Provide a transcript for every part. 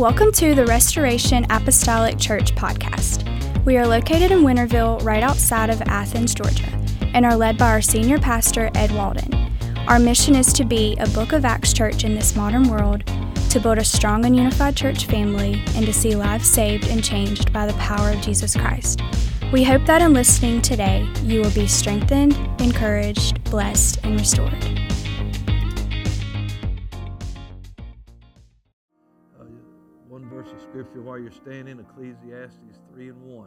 Welcome to the Restoration Apostolic Church podcast. We are located in Winterville, right outside of Athens, Georgia, and are led by our senior pastor, Ed Walden. Our mission is to be a Book of Acts church in this modern world, to build a strong and unified church family, and to see lives saved and changed by the power of Jesus Christ. We hope that in listening today, you will be strengthened, encouraged, blessed, and restored. One verse of scripture while you're standing, Ecclesiastes 3:1.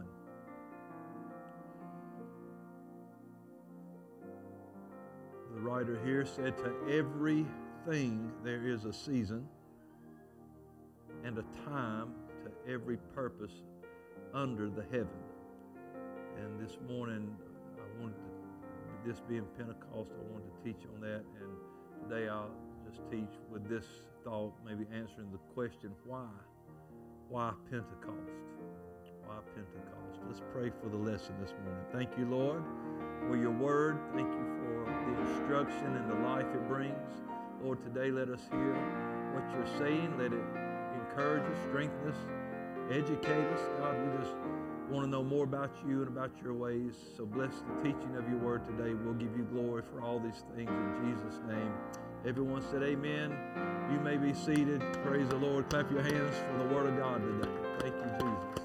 The writer here said, "To everything there is a season and a time to every purpose under the heaven." And this morning, I wanted to, this being Pentecost, I wanted to teach on that. And today I'll just teach with this thought, maybe answering the question, why? Why Pentecost? Why Pentecost? Let's pray for the lesson this morning. Thank you, Lord, for your word. Thank you for the instruction and the life it brings. Lord, today let us hear what you're saying. Let it encourage us, strengthen us, educate us. God, we just want to know more about you and about your ways. So bless the teaching of your word today. We'll give you glory for all these things in Jesus' name. Everyone said amen. You may be seated. Praise the Lord. Clap your hands for the word of God today. Thank you, Jesus.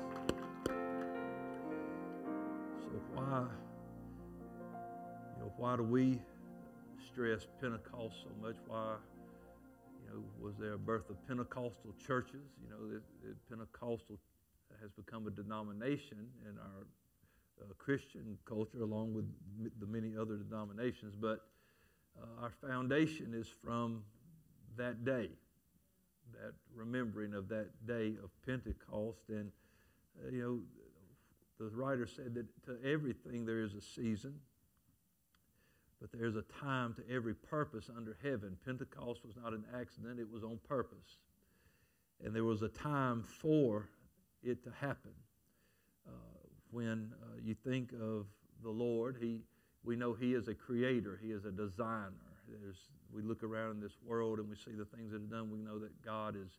So why do we stress Pentecost so much? Why, was there a birth of Pentecostal churches? Pentecostal has become a denomination in our Christian culture, along with the many other denominations. But our foundation is from that day, that remembering of that day of Pentecost. And, the writer said that to everything there is a season, but there's a time to every purpose under heaven. Pentecost was not an accident, it was on purpose. And there was a time for it to happen. When you think of the Lord, we know He is a creator, He is a designer. We look around in this world and we see the things that are done. We know that God is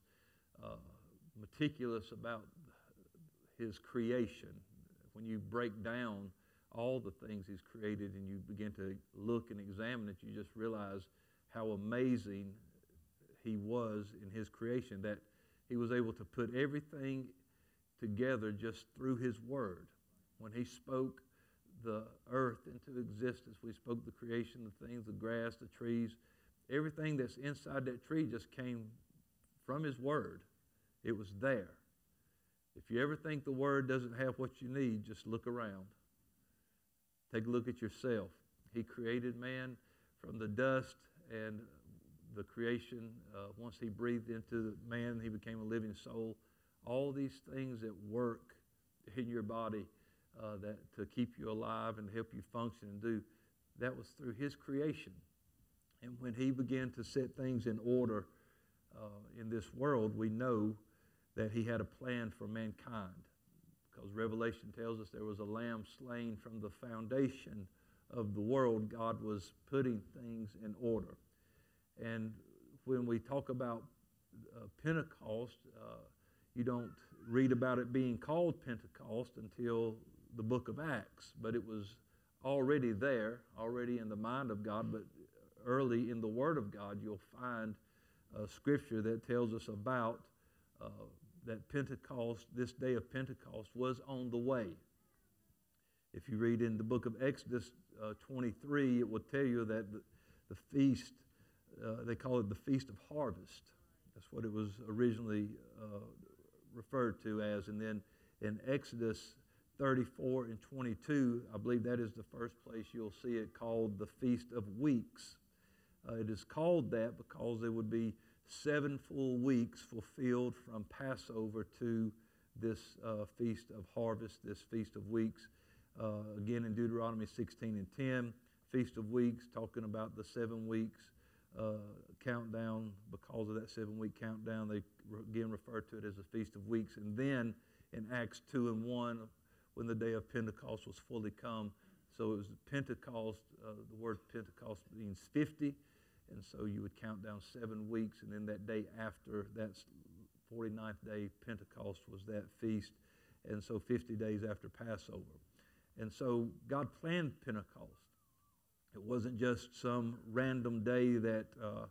meticulous about His creation. When you break down all the things He's created and you begin to look and examine it, you just realize how amazing He was in His creation, that He was able to put everything together just through His Word. When He spoke the earth into existence, we spoke the creation, the things, the grass, the trees, everything that's inside that tree just came from His Word. It was there. If you ever think the Word doesn't have what you need, just look around. Take a look at yourself. He created man from the dust, and the creation, once He breathed into man, he became a living soul. All these things that work in your body that to keep you alive and help you function and do, that was through His creation. And when He began to set things in order in this world, we know that He had a plan for mankind, because Revelation tells us there was a lamb slain from the foundation of the world. God was putting things in order. And when we talk about Pentecost, you don't read about it being called Pentecost until the book of Acts, but it was already there, already in the mind of God. But early in the Word of God, you'll find scripture that tells us about that Pentecost, this day of Pentecost, was on the way. If you read in the book of Exodus 23, it will tell you that the feast, they call it the Feast of Harvest. That's what it was originally referred to as. And then in Exodus 34 and 22, I believe that is the first place you'll see it called the Feast of Weeks. It is called that because there would be 7 full weeks fulfilled from Passover to this Feast of Harvest, this Feast of Weeks. Again, in Deuteronomy 16 and 10, Feast of Weeks, talking about the 7 weeks countdown. Because of that 7-week countdown, they again refer to it as the Feast of Weeks. And then in Acts 2 and 1, when the day of Pentecost was fully come, so it was Pentecost, the word Pentecost means 50, and so you would count down 7 weeks, and then that day after that's 49th day, Pentecost was that feast, and so 50 days after Passover. And so God planned Pentecost. It wasn't just some random day that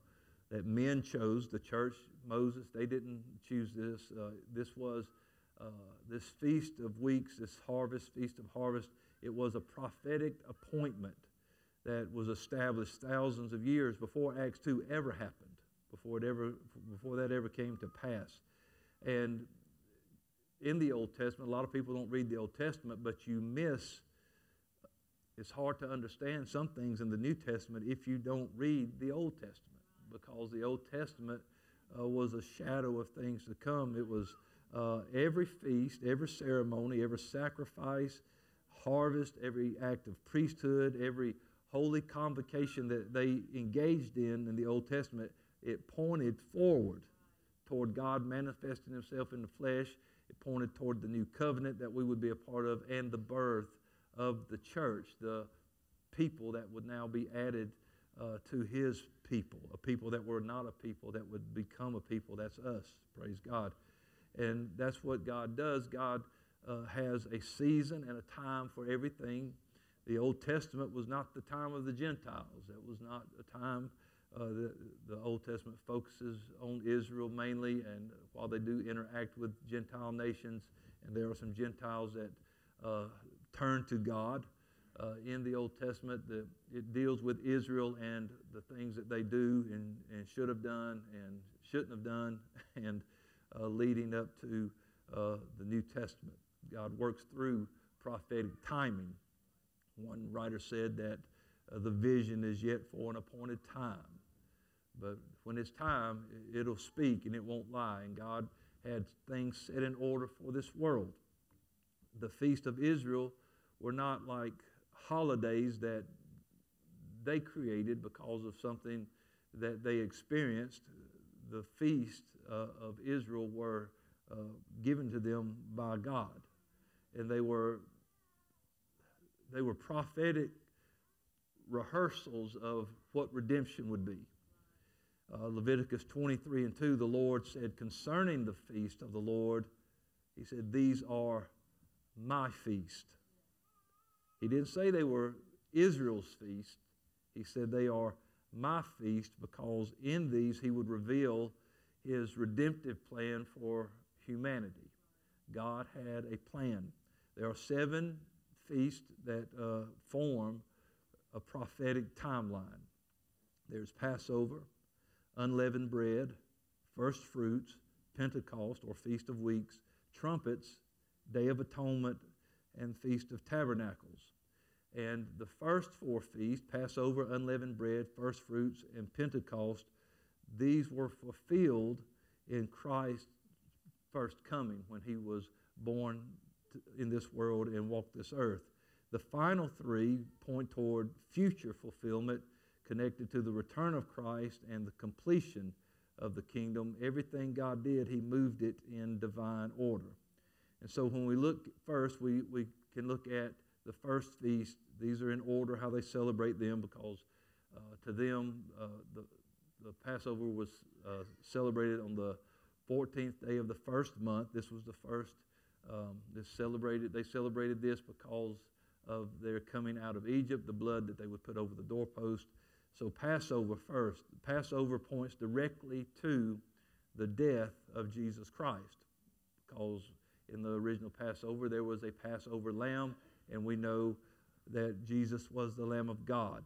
men chose, the church, Moses, they didn't choose this. This was this Feast of Weeks, this Feast of Harvest. It was a prophetic appointment that was established thousands of years before Acts 2 ever happened, before that ever came to pass. And in the Old Testament, a lot of people don't read the Old Testament, but you miss, it's hard to understand some things in the New Testament if you don't read the Old Testament, because the Old Testament was a shadow of things to come. It was every feast, every ceremony, every sacrifice, harvest, every act of priesthood, every holy convocation that they engaged in the Old Testament, it pointed forward toward God manifesting himself in the flesh. It pointed toward the new covenant that we would be a part of and the birth of the church, the people that would now be added to his people, a people that were not a people that would become a people. That's us, praise God. And that's what God does. God has a season and a time for everything. The Old Testament was not the time of the Gentiles. That was not a time. The Old Testament focuses on Israel mainly, and while they do interact with Gentile nations, and there are some Gentiles that turn to God in the Old Testament, it deals with Israel and the things that they do and should have done and shouldn't have done, and leading up to the New Testament. God works through prophetic timing. One writer said that the vision is yet for an appointed time. But when it's time, it'll speak and it won't lie. And God had things set in order for this world. The Feast of Israel were not like holidays that they created because of something that they experienced. The feast of Israel were given to them by God. And they were prophetic rehearsals of what redemption would be. Leviticus 23:2, the Lord said concerning the feast of the Lord, he said, these are my feast. He didn't say they were Israel's feast. He said they are my feast, because in these he would reveal his redemptive plan for humanity. God had a plan. There are 7 feasts that form a prophetic timeline. There's Passover, unleavened bread, first fruits, Pentecost or Feast of Weeks, trumpets, Day of Atonement, and Feast of Tabernacles. And the first 4 feasts, Passover, unleavened bread, first fruits, and Pentecost, these were fulfilled in Christ's first coming when he was born in this world and walked this earth. The final 3 point toward future fulfillment connected to the return of Christ and the completion of the kingdom. Everything God did, he moved it in divine order. And so when we look first, we can look at the first feast. These are in order how they celebrate them, because to them the Passover was celebrated on the 14th day of the first month. This was the first. They celebrated this because of their coming out of Egypt, the blood that they would put over the doorpost. So Passover first. Passover points directly to the death of Jesus Christ, because in the original Passover there was a Passover lamb, and we know that Jesus was the Lamb of God.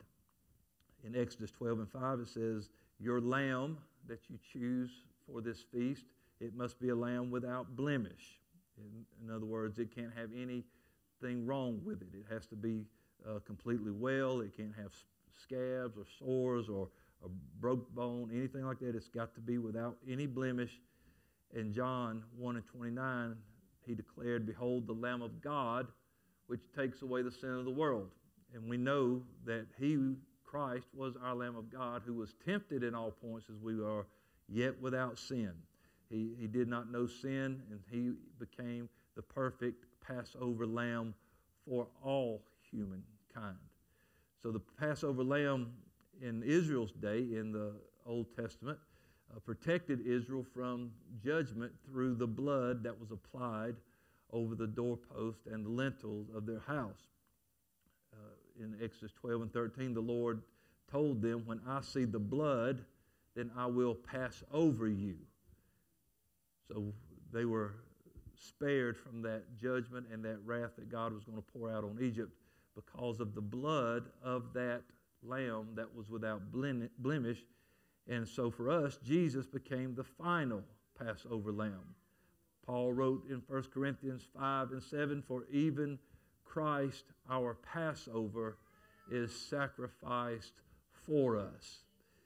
In Exodus 12:5 it says, your lamb that you choose for this feast, it must be a lamb without blemish. In other words, it can't have anything wrong with it. It has to be completely well. It can't have scabs or sores or a broke bone, anything like that. It's got to be without any blemish. In John 1:29, he declared, behold, the Lamb of God, which takes away the sin of the world. And we know that he, Christ, was our Lamb of God, who was tempted in all points as we are, yet without sin. He did not know sin, and he became the perfect Passover lamb for all humankind. So the Passover lamb in Israel's day, in the Old Testament, protected Israel from judgment through the blood that was applied over the doorpost and the lintels of their house. In Exodus 12 and 13, the Lord told them, when I see the blood, then I will pass over you. So they were spared from that judgment and that wrath that God was going to pour out on Egypt because of the blood of that lamb that was without blemish. And so for us, Jesus became the final Passover lamb. Paul wrote in 1 Corinthians 5 and 7, for even Christ, our Passover, is sacrificed for us.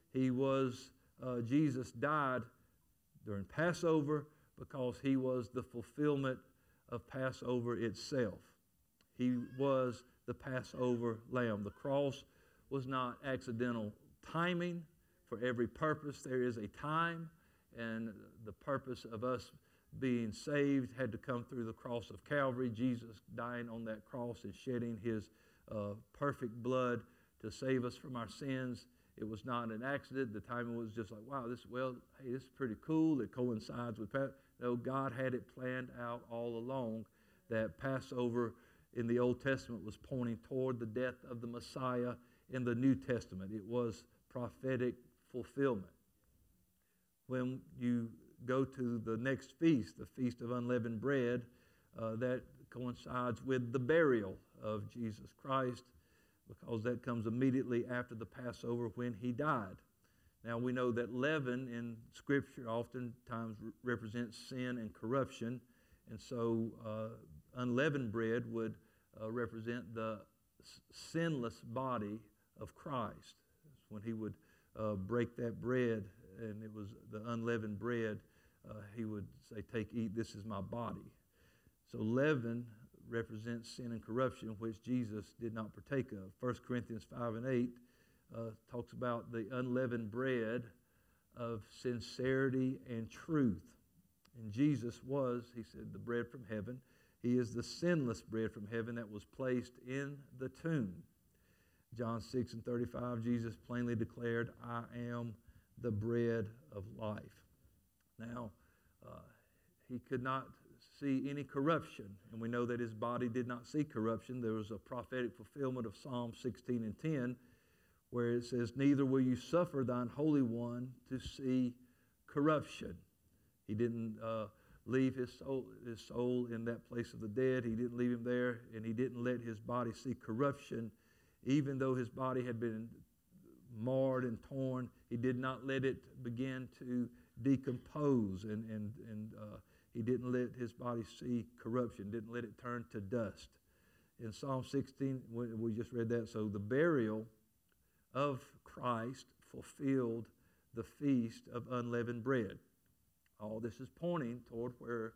Jesus died during Passover because he was the fulfillment of Passover itself. He was the Passover lamb. The cross was not accidental timing. For every purpose there is a time, and the purpose of us being saved had to come through the cross of Calvary, Jesus dying on that cross and shedding his perfect blood to save us from our sins. It was not an accident. The timing was just like, wow, this is pretty cool. It coincides with Passover. No, God had it planned out all along that Passover in the Old Testament was pointing toward the death of the Messiah in the New Testament. It was prophetic fulfillment. When you go to the next feast, the Feast of Unleavened Bread, that coincides with the burial of Jesus Christ, because that comes immediately after the Passover when he died. Now we know that leaven in Scripture oftentimes represents sin and corruption, and so unleavened bread would represent the sinless body of Christ. When he would break that bread, and it was the unleavened bread, he would say, take, eat, this is my body. So leaven represents sin and corruption, which Jesus did not partake of. 1 Corinthians 5 and 8 talks about the unleavened bread of sincerity and truth. And Jesus was, he said, the bread from heaven. He is the sinless bread from heaven that was placed in the tomb. John 6 and 35, Jesus plainly declared, I am the bread of life. Now, he could not see any corruption, and we know that his body did not see corruption. There was a prophetic fulfillment of Psalm 16 and 10, where it says, neither will you suffer thine Holy One to see corruption. He didn't leave his soul in that place of the dead. He didn't leave him there, and he didn't let his body see corruption. Even though his body had been marred and torn, he did not let it begin to decompose, and he didn't let his body see corruption, didn't let it turn to dust. In Psalm 16, we just read that. So the burial of Christ fulfilled the feast of unleavened bread. All this is pointing toward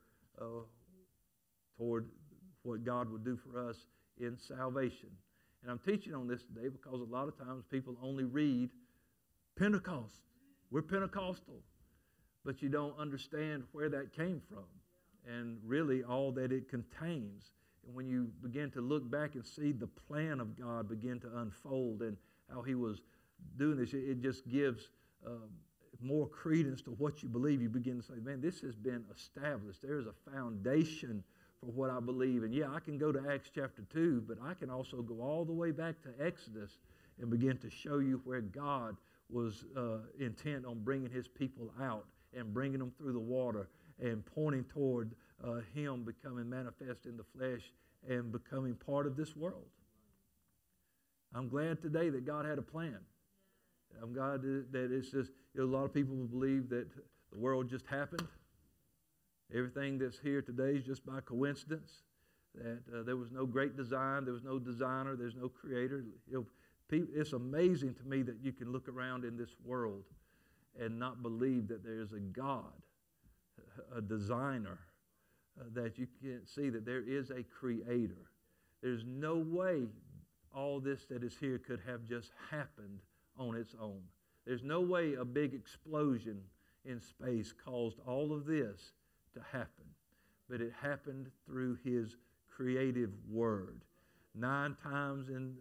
toward what God would do for us in salvation. And I'm teaching on this today because a lot of times people only read Pentecost. We're Pentecostal. But you don't understand where that came from and really all that it contains. And when you begin to look back and see the plan of God begin to unfold and how he was doing this, it just gives more credence to what you believe. You begin to say, man, this has been established. There is a foundation for what I believe. And yeah, I can go to Acts chapter 2, but I can also go all the way back to Exodus and begin to show you where God was intent on bringing his people out and bringing them through the water and pointing toward him becoming manifest in the flesh and becoming part of this world. I'm glad today that God had a plan. I'm glad that it's just, a lot of people believe that the world just happened. Everything that's here today is just by coincidence, that there was no great design, there was no designer, there's no creator. It's amazing to me that you can look around in this world and not believe that there's a God, a designer, that you can't see that there is a creator. There's no way all this that is here could have just happened on its own. There's no way a big explosion in space caused all of this to happen. But it happened through his creative word. 9 times in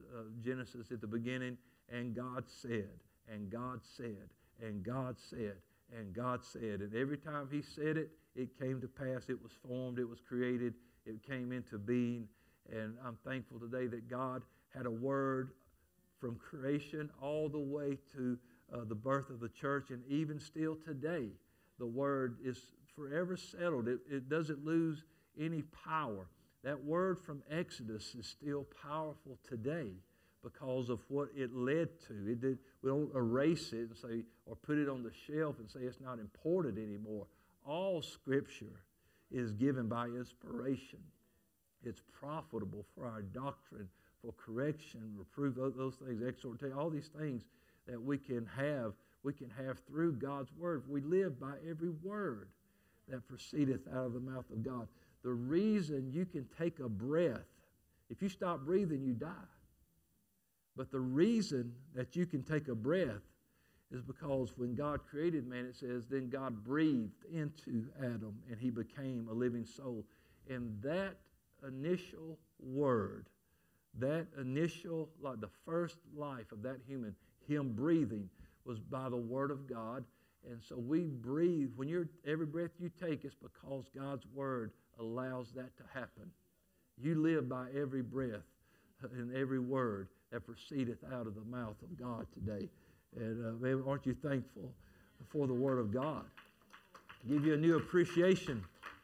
Genesis at the beginning, and God said, and God said, and God said. And God said, and every time he said it, it came to pass. It was formed, it was created, it came into being. And I'm thankful today that God had a word from creation all the way to the birth of the church. And even still today, the word is forever settled. It doesn't lose any power. That word from Exodus is still powerful today because of what it led to. We don't erase it and say, or put it on the shelf and say it's not important anymore. All Scripture is given by inspiration. It's profitable for our doctrine, for correction, reproof, those things, exhortation, all these things that we can have through God's Word. We live by every word that proceedeth out of the mouth of God. The reason you can take a breath, if you stop breathing, you die. But the reason that you can take a breath is because when God created man, it says, then God breathed into Adam and he became a living soul. And that initial word, that initial, like the first life of that human, him breathing, was by the Word of God. And so we breathe. Every breath you take, it's because God's Word allows that to happen. You live by every breath and every word that proceedeth out of the mouth of God today. And man, aren't you thankful for the Word of God? Give you a new appreciation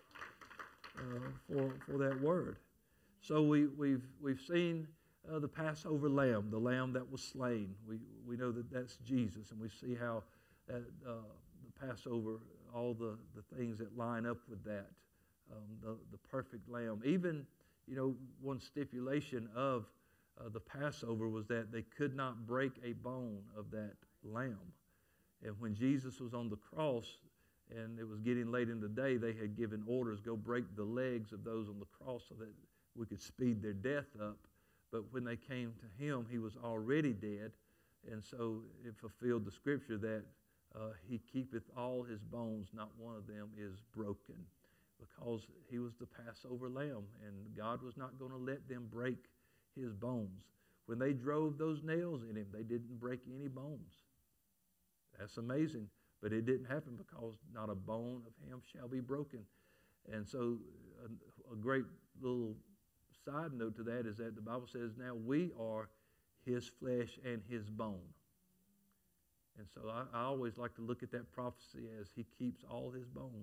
for that Word. So we've seen the Passover lamb, the lamb that was slain. We know that that's Jesus, and we see how that the Passover, all the things that line up with that, the perfect lamb. Even, one stipulation of the Passover was that they could not break a bone of that lamb. And when Jesus was on the cross, and it was getting late in the day, they had given orders, go break the legs of those on the cross so that we could speed their death up. But when they came to him, he was already dead. And so it fulfilled the scripture that he keepeth all his bones, not one of them is broken, because he was the Passover lamb, and God was not going to let them break his bones. When they drove those nails in him, they didn't break any bones. That's amazing. But it didn't happen because not a bone of him shall be broken. And so a great little side note to that is that the Bible says now we are his flesh and his bone. And so I always like to look at that prophecy as he keeps all his bone.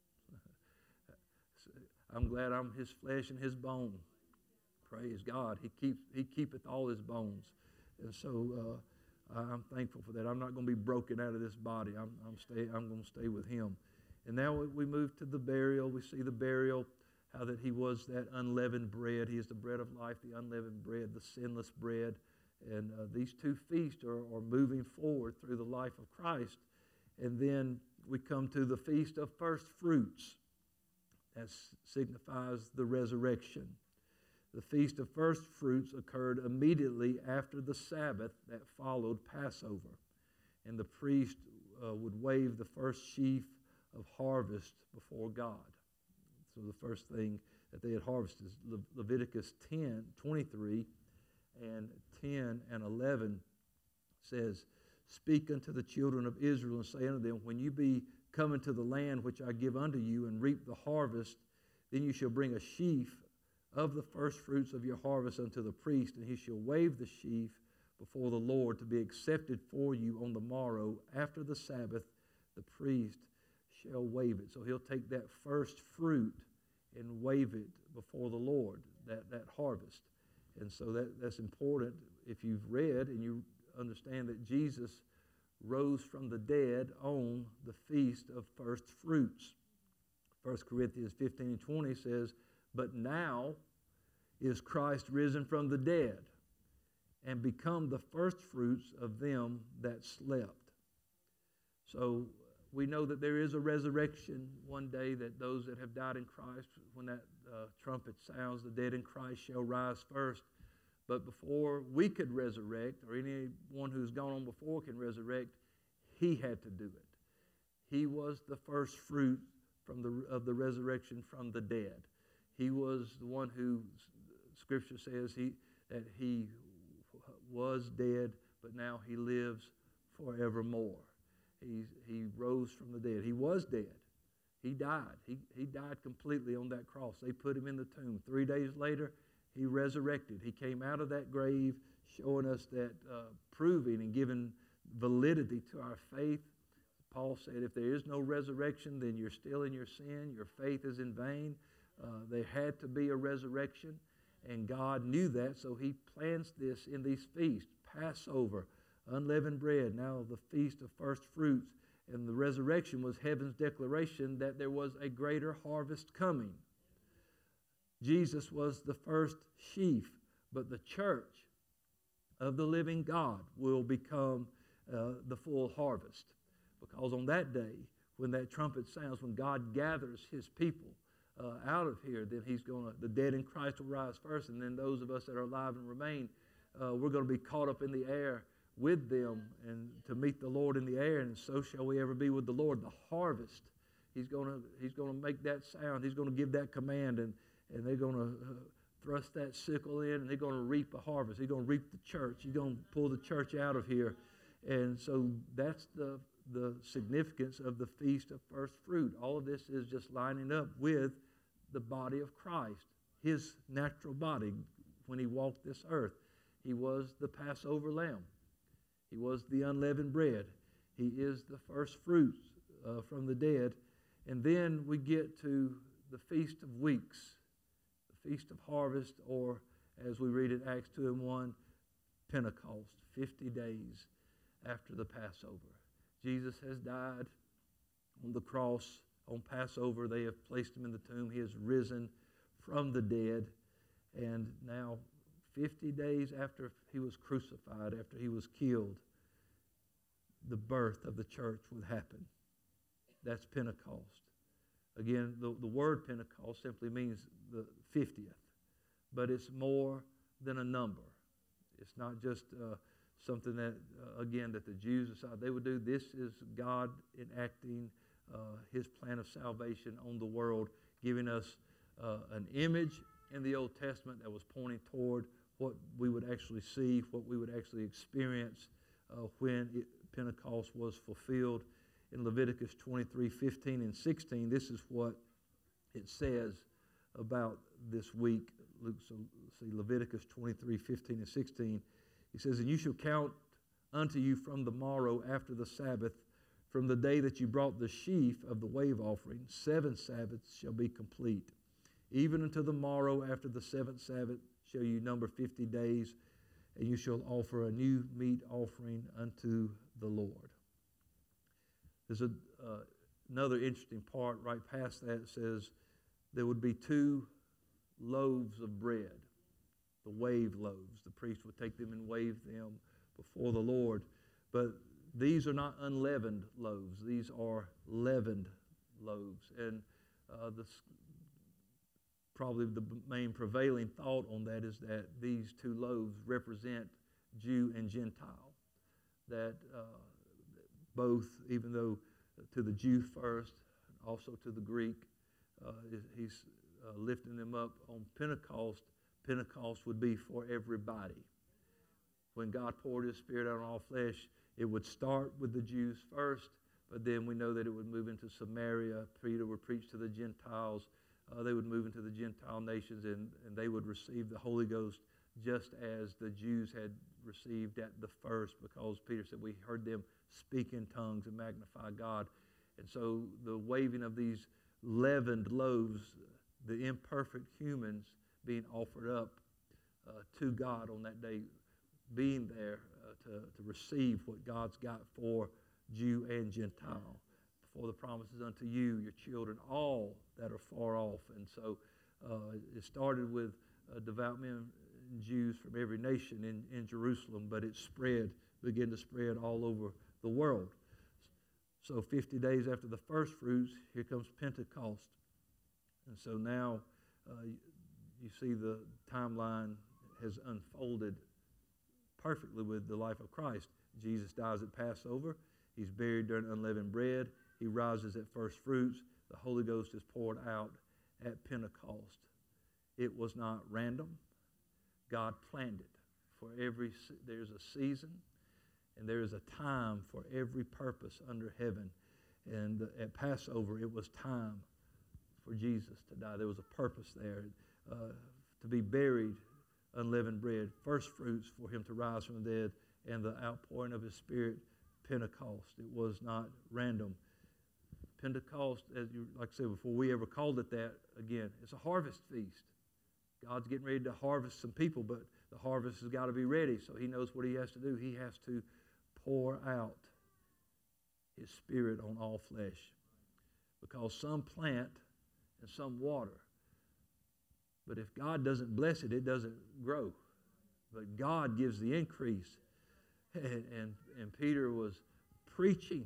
I'm glad I'm his flesh and his bone. Praise God. He keepeth all his bones. And so I'm thankful for that. I'm not going to be broken out of this body. I'm going to stay with him. And now we move to the burial. We see the burial, how that he was that unleavened bread. He is the bread of life, the unleavened bread, the sinless bread. And these two feasts are moving forward through the life of Christ. And then we come to the Feast of First Fruits. That signifies the resurrection. The Feast of First Fruits occurred immediately after the Sabbath that followed Passover. And the priest would wave the first sheaf of harvest before God. So the first thing that they had harvested is Leviticus 10:23 and 10 and 11 says, Speak unto the children of Israel and say unto them, When you be come into the land which I give unto you and reap the harvest, then you shall bring a sheaf of the first fruits of your harvest unto the priest, and he shall wave the sheaf before the Lord to be accepted for you on the morrow. After the Sabbath, the priest shall wave it. So he'll take that first fruit and wave it before the Lord, that harvest. And so that's important. If you've read and you understand that Jesus rose from the dead on the Feast of First Fruits. 1 Corinthians 15:20 says, But now is Christ risen from the dead and become the first fruits of them that slept. So we know that there is a resurrection one day, that those that have died in Christ, when that trumpet sounds, the dead in Christ shall rise first. But before we could resurrect, or anyone who's gone on before can resurrect, he had to do it. He was the first fruit of the resurrection from the dead. He was the one who, Scripture says, that he was dead, but now he lives forevermore. He rose from the dead. He was dead. He died. He died completely on that cross. They put him in the tomb. 3 days later, he resurrected. He came out of that grave, showing us that, proving and giving validity to our faith. Paul said, if there is no resurrection, then you're still in your sin. Your faith is in vain. There had to be a resurrection, and God knew that, so he plants this in these feasts. Passover, unleavened bread, now the Feast of First Fruits. And the resurrection was heaven's declaration that there was a greater harvest coming. Jesus was the first sheaf, but the church of the living God will become the full harvest. Because on that day, when that trumpet sounds, when God gathers his people out of here, then the dead in Christ will rise first, and then those of us that are alive and remain, we're going to be caught up in the air with them and to meet the Lord in the air, and so shall we ever be with the Lord. The harvest, he's going to make that sound. He's going to give that command, and they're going to thrust that sickle in, and they're going to reap a harvest. He's going to reap the church. He's going to pull the church out of here. And so that's the significance of the Feast of First Fruit. All of this is just lining up with the body of Christ, his natural body. When he walked this earth, he was the Passover lamb. He was the unleavened bread. He is the first fruits from the dead. And then we get to the Feast of Weeks, the Feast of Harvest, or as we read in Acts 2:1, Pentecost, 50 days after the Passover. Jesus has died on the cross on Passover. They have placed him in the tomb. He has risen from the dead. And now 50 days after he was crucified, after he was killed, the birth of the church would happen. That's Pentecost. Again, the word Pentecost simply means the 50th, but it's more than a number. It's not just something that, again, that the Jews decided they would do. This is God enacting his plan of salvation on the world, giving us an image in the Old Testament that was pointing toward what we would actually see, what we would actually experience when Pentecost was fulfilled. In Leviticus 23:15 and 16, this is what it says about this week. See Leviticus 23:15 and 16. He says, and you shall count unto you from the morrow after the Sabbath, from the day that you brought the sheaf of the wave offering, 7 Sabbaths shall be complete. Even unto the morrow after the 7th Sabbath shall you number 50 days, and you shall offer a new meat offering unto the Lord. There's another interesting part right past that. It says there would be 2 loaves of bread, the wave loaves. The priest would take them and wave them before the Lord. But these are not unleavened loaves. These are leavened loaves. And probably the main prevailing thought on that is that these 2 loaves represent Jew and Gentile. That both, even though to the Jew first, also to the Greek, he's lifting them up on Pentecost. Pentecost would be for everybody. When God poured his Spirit out on all flesh, it would start with the Jews first, but then we know that it would move into Samaria. Peter would preach to the Gentiles. They would move into the Gentile nations, and they would receive the Holy Ghost just as the Jews had received at the first, because Peter said, we heard them speak in tongues and magnify God. And so the waving of these leavened loaves, the imperfect humans being offered up to God on that day, being there to receive what God's got for Jew and Gentile. For the promises unto you, your children, all that are far off. And so it started with devout men and Jews from every nation in Jerusalem, but it began to spread all over the world. So 50 days after the first fruits, here comes Pentecost. And so now you see the timeline has unfolded perfectly with the life of Christ. Jesus dies at Passover. He's buried during unleavened bread. He rises at first fruits. The Holy Ghost is poured out at Pentecost. It was not random. God planned it. There's a season, And there is a time for every purpose under heaven. And at Passover, it was time for Jesus to die. There was a purpose there, to be buried, unleavened bread, first fruits for him to rise from the dead, and the outpouring of his Spirit, Pentecost. It was not random. Pentecost, like I said before, we ever called it that, again, it's a harvest feast. God's getting ready to harvest some people, but the harvest has got to be ready, so he knows what he has to do. He has to pour out his Spirit on all flesh, because some plant and some water. But if God doesn't bless it, it doesn't grow. But God gives the increase. And Peter was preaching.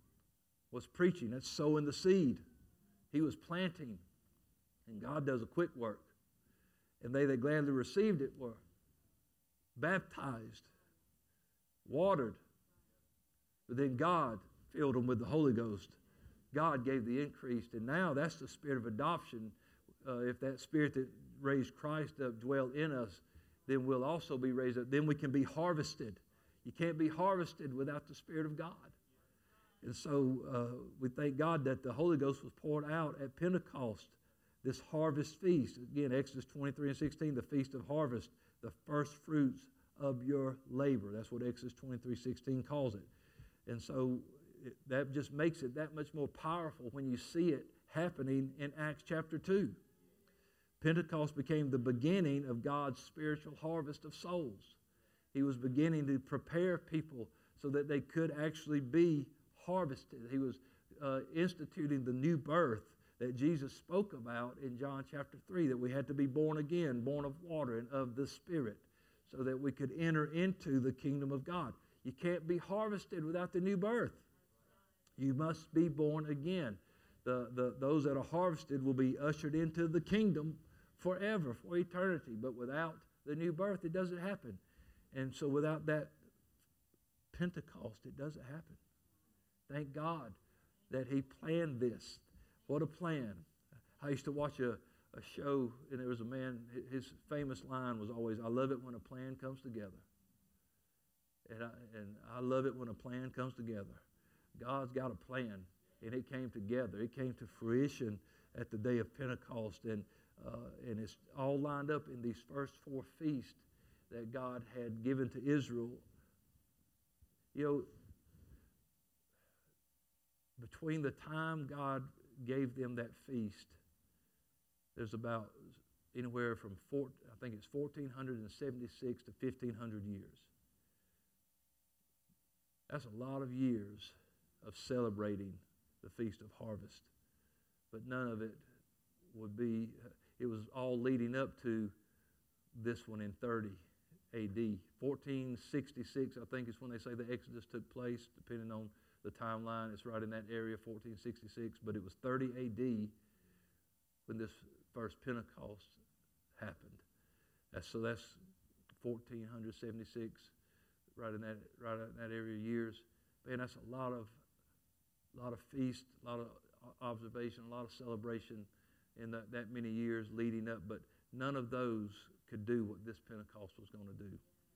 That's sowing the seed. He was planting. And God does a quick work. And they that gladly received it were baptized, watered. But then God filled them with the Holy Ghost. God gave the increase. And now that's the spirit of adoption. If that Spirit that raised Christ up dwell in us, then we'll also be raised up. Then we can be harvested. You can't be harvested without the Spirit of God. And so we thank God that the Holy Ghost was poured out at Pentecost, this harvest feast. Again, Exodus 23 and 16, the feast of harvest, the first fruits of your labor. That's what Exodus 23:16 calls it. And so that just makes it that much more powerful when you see it happening in Acts chapter 2. Pentecost became the beginning of God's spiritual harvest of souls. He was beginning to prepare people so that they could actually be harvested. He was instituting the new birth that Jesus spoke about in John chapter 3, that we had to be born again, born of water and of the Spirit, so that we could enter into the kingdom of God. You can't be harvested without the new birth. You must be born again. Those that are harvested will be ushered into the kingdom forever, for eternity. But without the new birth, it doesn't happen. And so without that Pentecost, it doesn't happen. Thank God that he planned this. What a plan. I used to watch a show, and there was a man, his famous line was always, "I love it when a plan comes together." And I love it when a plan comes together. God's got a plan, and it came together. It came to fruition at the day of Pentecost, and it's all lined up in these first four feasts that God had given to Israel. You know, between the time God gave them that feast, there's about anywhere from 1476 to 1500 years. That's a lot of years of celebrating the Feast of Harvest. But none of it would be, it was all leading up to this one in 30 AD. 1466, I think, is when they say the Exodus took place, depending on the timeline. It's right in that area, 1466. But it was 30 AD when this first Pentecost happened. So that's 1476, right in that area of years. Man, that's a lot of feast, a lot of observation, a lot of celebration in that many years leading up. But none of those could do what this Pentecost was going to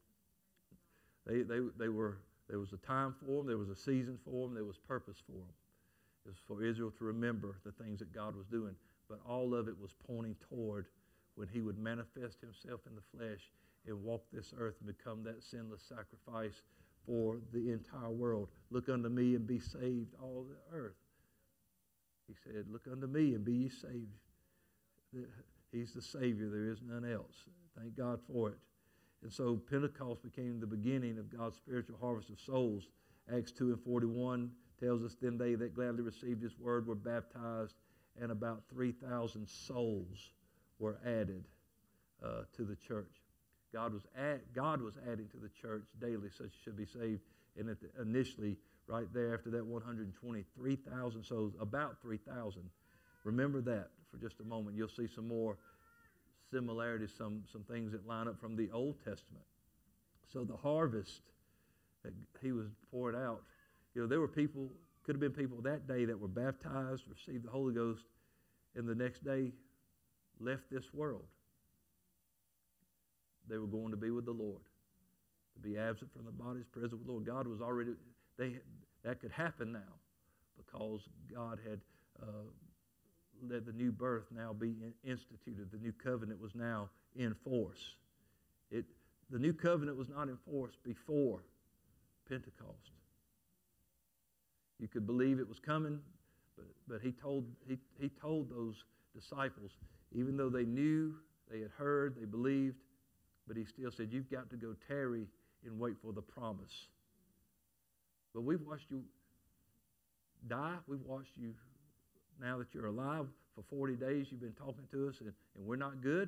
do. There was a time for them, there was a season for them, there was purpose for them. It was for Israel to remember the things that God was doing. But all of it was pointing toward when he would manifest himself in the flesh and walk this earth and become that sinless sacrifice for the entire world. Look unto me and be saved, all the earth. He said, look unto me and be ye saved. He's the Savior. There is none else. Thank God for it. And so Pentecost became the beginning of God's spiritual harvest of souls. Acts 2 and 41 tells us, then they that gladly received his word were baptized, and about 3,000 souls were added to the church. God was adding to the church daily, such should be saved. And initially, right there after that 123,000 souls, about 3,000. Remember that for just a moment. You'll see some more similarities, some things that line up from the Old Testament. So the harvest that he was poured out, there were people, could have been people that day that were baptized, received the Holy Ghost, and the next day left this world. They were going to be with the Lord. To be absent from the body is present with the Lord. God was already, that could happen now because God had let the new birth now be instituted. The new covenant was now in force. The new covenant was not in force before Pentecost. You could believe it was coming, but he told those disciples, even though they knew, they had heard, they believed, but he still said, you've got to go tarry and wait for the promise. But we've watched you die. We've watched you, now that you're alive, for 40 days you've been talking to us, and we're not good.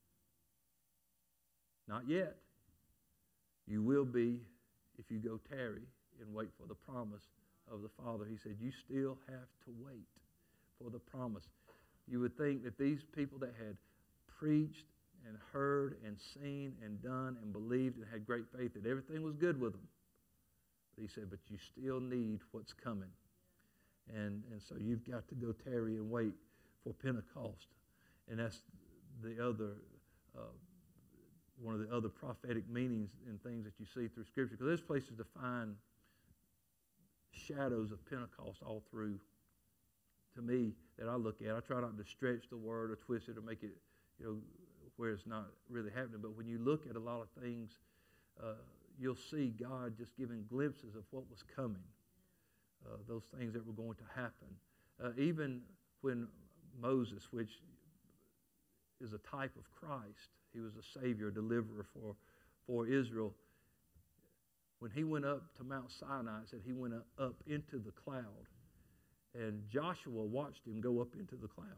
Not yet. You will be if you go tarry and wait for the promise of the Father. He said, you still have to wait for the promise. You would think that these people that had preached and heard and seen and done and believed and had great faith, that everything was good with them. But he said, but you still need what's coming. And so you've got to go tarry and wait for Pentecost. And that's the other, one of the other prophetic meanings and things that you see through Scripture. Because there's places to find shadows of Pentecost all through, to me, that I look at. I try not to stretch the word or twist it or make it, where it's not really happening. But when you look at a lot of things, you'll see God just giving glimpses of what was coming, those things that were going to happen. Even when Moses, which is a type of Christ, he was a Savior, a deliverer for Israel. When he went up to Mount Sinai, it said he went up into the cloud. And Joshua watched him go up into the cloud.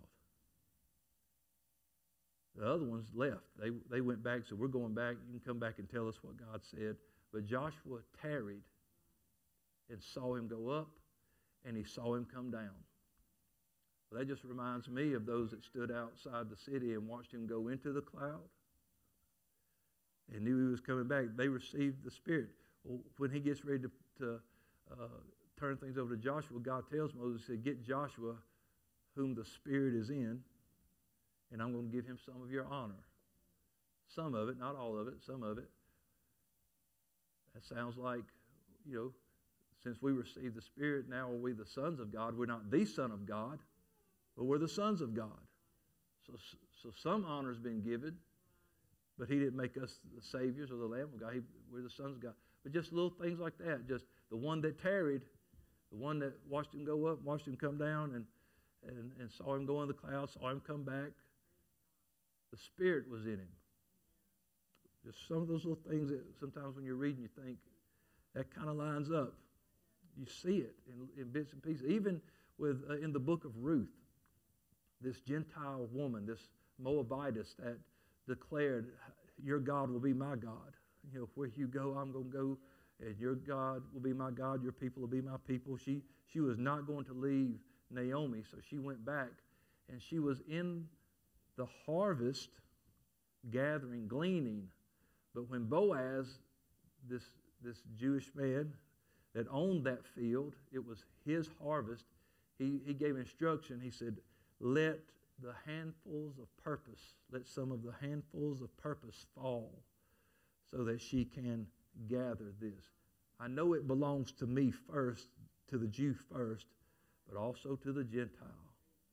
The other ones left. They went back, said, we're going back. You can come back and tell us what God said. But Joshua tarried and saw him go up, and he saw him come down. Well, that just reminds me of those that stood outside the city and watched him go into the cloud and knew he was coming back. They received the Spirit. Well, when he gets ready to turn things over to Joshua, God tells Moses, he said, get Joshua, whom the Spirit is in, and I'm going to give him some of your honor. Some of it, not all of it, some of it. That sounds like, since we received the Spirit, now are we the sons of God. We're not the Son of God, but we're the sons of God. So some honor has been given, but he didn't make us the saviors or the Lamb of God. We're the sons of God. But just little things like that. Just the one that tarried, the one that watched him go up, watched him come down, and saw him go in the cloud, saw him come back. The Spirit was in him. Just some of those little things that sometimes when you're reading, you think, that kind of lines up. You see it in bits and pieces. Even with in the book of Ruth, this Gentile woman, this Moabitess that declared, your God will be my God. Where you go, I'm going to go, and your God will be my God, your people will be my people. She was not going to leave Naomi, so she went back, and she was in the harvest gathering, gleaning. But when Boaz, this Jewish man that owned that field, it was his harvest, he gave instruction. He said, let the handfuls of purpose, let some of the handfuls of purpose fall so that she can gather this. I know it belongs to me first, to the Jew first, but also to the Gentile.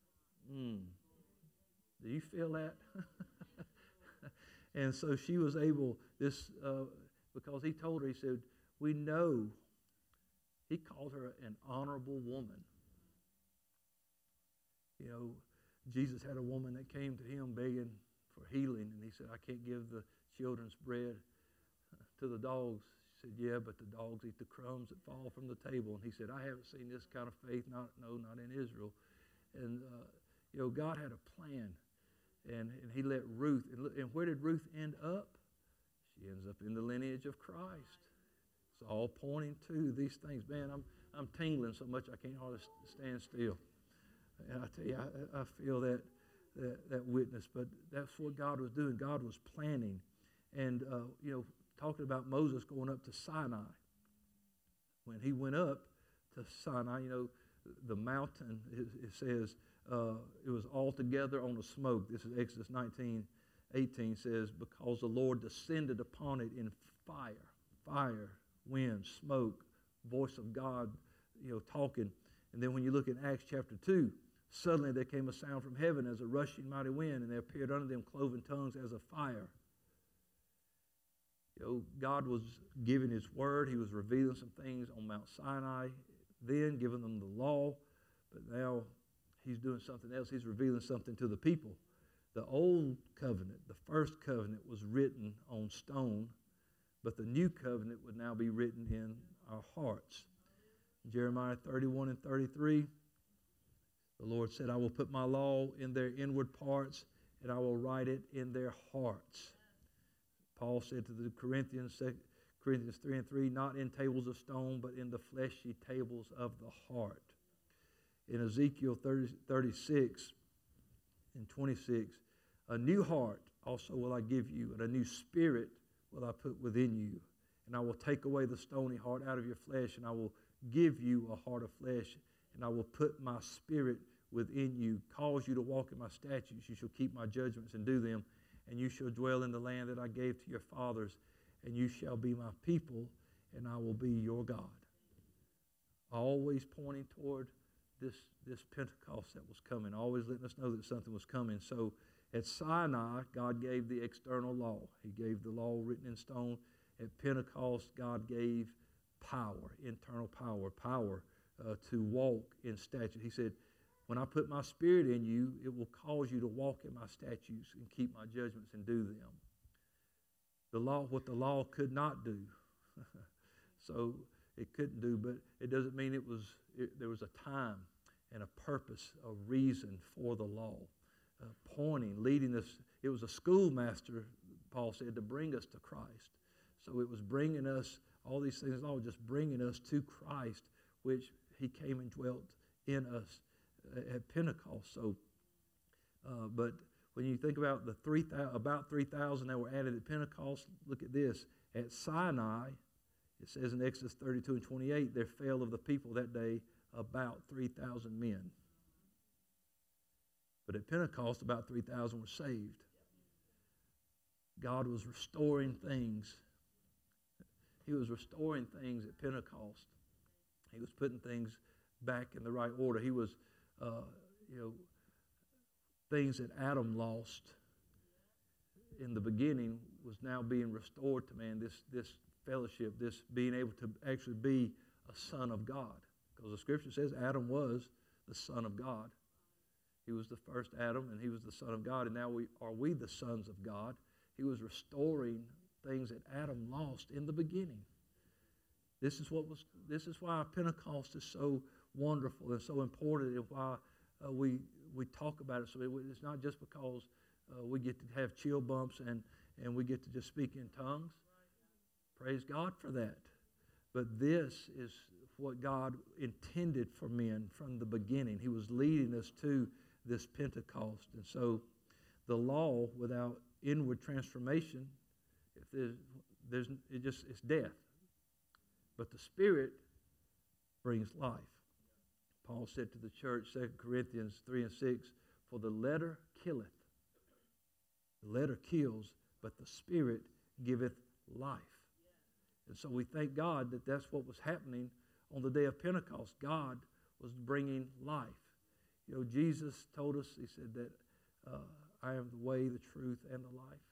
Do you feel that? And so she was able, because he told her, he said, we know, he called her an honorable woman. Jesus had a woman that came to him begging for healing, and he said, I can't give the children's bread to the dogs. She said, yeah, but the dogs eat the crumbs that fall from the table. And he said, I haven't seen this kind of faith, not in Israel. And, God had a plan, and he let Ruth, and where did Ruth end up? She ends up in the lineage of Christ. It's all pointing to these things. Man, I'm tingling so much I can't hardly stand still. And I tell you, I feel that witness. But that's what God was doing. God was planning. And, talking about Moses going up to Sinai. When he went up to Sinai, the mountain, it says, it was all together on a smoke. This is Exodus 19:18 says, because the Lord descended upon it in fire. fire, wind, smoke, voice of God, talking. And then when you look at Acts chapter 2, suddenly there came a sound from heaven as a rushing mighty wind, and there appeared unto them cloven tongues as of fire. God was giving his word. He was revealing some things on Mount Sinai, then giving them the law. But now he's doing something else. He's revealing something to the people. The old covenant, the first covenant, was written on stone, but the new covenant would now be written in our hearts. Jeremiah 31 and 33, the Lord said, I will put my law in their inward parts, and I will write it in their hearts. Paul said to the Corinthians, 2 Corinthians 3 and 3, not in tables of stone, but in the fleshy tables of the heart. In Ezekiel 36 and 26, a new heart also will I give you, and a new spirit will I put within you. And I will take away the stony heart out of your flesh, and I will give you a heart of flesh, and I will put my spirit within you, cause you to walk in my statutes. You shall keep my judgments and do them, and you shall dwell in the land that I gave to your fathers, and you shall be my people, and I will be your God. Always pointing toward this Pentecost that was coming, always letting us know that something was coming. So at Sinai, God gave the external law. He gave the law written in stone. At Pentecost, God gave power, internal power to walk in statutes. He said, when I put my spirit in you, it will cause you to walk in my statutes and keep my judgments and do them. The law, what the law could not do. So it couldn't do, but it doesn't mean there was a time and a purpose, a reason for the law. Pointing, leading us. It was a schoolmaster, Paul said, to bring us to Christ. So it was bringing us, all these things, all just bringing us to Christ, which he came and dwelt in us at Pentecost. So, but when you think about about 3,000 that were added at Pentecost, look at this. At Sinai, it says in Exodus 32 and 28, there fell of the people that day about 3,000 men. But at Pentecost, about 3,000 were saved. God was restoring things. He was restoring things at Pentecost. He was putting things back in the right order. He was, things that Adam lost in the beginning was now being restored to man. This fellowship, this being able to actually be a son of God. Because the scripture says Adam was the son of God. He was the first Adam, and he was the son of God, and now we the sons of God. He was restoring things that Adam lost in the beginning. This is why Pentecost is so wonderful and so important, and why we talk about it. So it's not just because we get to have chill bumps and we get to just speak in tongues. Praise God for that. But this is what God intended for men from the beginning. He was leading us to this Pentecost. And so the law without inward transformation, it's death. But the Spirit brings life. Paul said to the church, 2 Corinthians 3 and 6, for the letter killeth. The letter kills, but the Spirit giveth life. And so we thank God that that's what was happening on the day of Pentecost. God was bringing life. Jesus told us, he said that I am the way, the truth, and the life.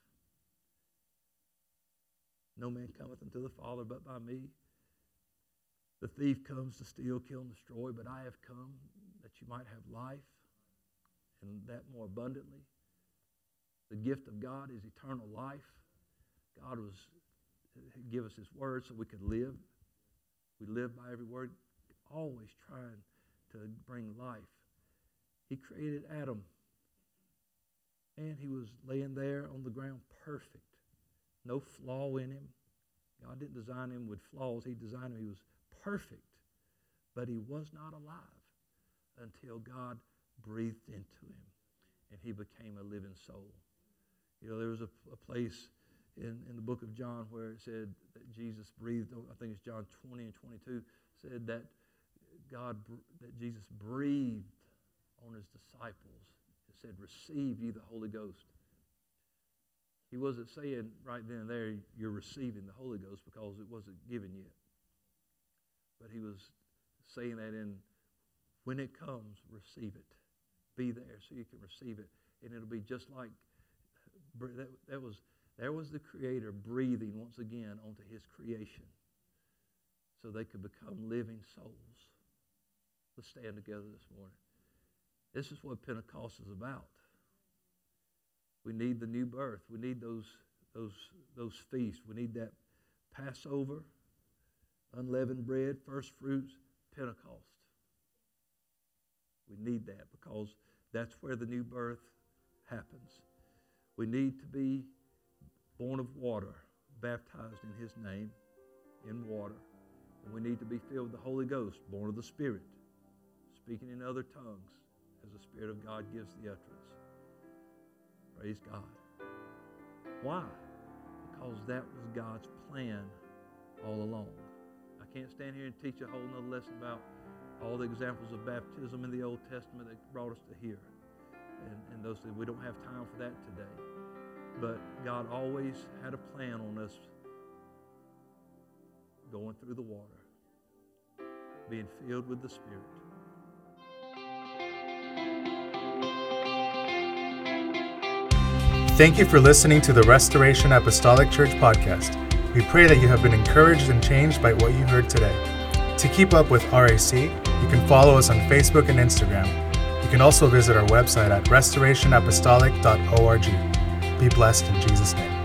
No man cometh unto the Father but by me. The thief comes to steal, kill, and destroy, but I have come that you might have life, and that more abundantly. The gift of God is eternal life. God give us his word so we could live. We live by every word, always trying to bring life. He created Adam, and he was laying there on the ground perfect. No flaw in him. God didn't design him with flaws. He designed him. He was perfect. But he was not alive until God breathed into him, and he became a living soul. There was a place in the book of John where it said that Jesus breathed, I think it's John 20 and 22, said that Jesus breathed on his disciples. It said, receive ye the Holy Ghost. He wasn't saying right then and there, you're receiving the Holy Ghost because it wasn't given yet. But he was saying that when it comes, receive it. Be there so you can receive it. And it'll be just like, there was the Creator breathing once again onto his creation so they could become living souls. Let's stand together this morning. This is what Pentecost is about. We need the new birth. We need those feasts. We need that Passover, unleavened bread, first fruits, Pentecost. We need that because that's where the new birth happens. We need to be born of water, baptized in his name, in water. And we need to be filled with the Holy Ghost, born of the Spirit, speaking in other tongues as the Spirit of God gives the utterance. Praise God. Why? Because that was God's plan all along. I can't stand here and teach a whole nother lesson about all the examples of baptism in the Old Testament that brought us to here. And those things, we don't have time for that today. But God always had a plan on us going through the water, being filled with the Spirit. Thank you for listening to the Restoration Apostolic Church podcast. We pray that you have been encouraged and changed by what you heard today. To keep up with RAC, you can follow us on Facebook and Instagram. You can also visit our website at restorationapostolic.org. Be blessed in Jesus' name.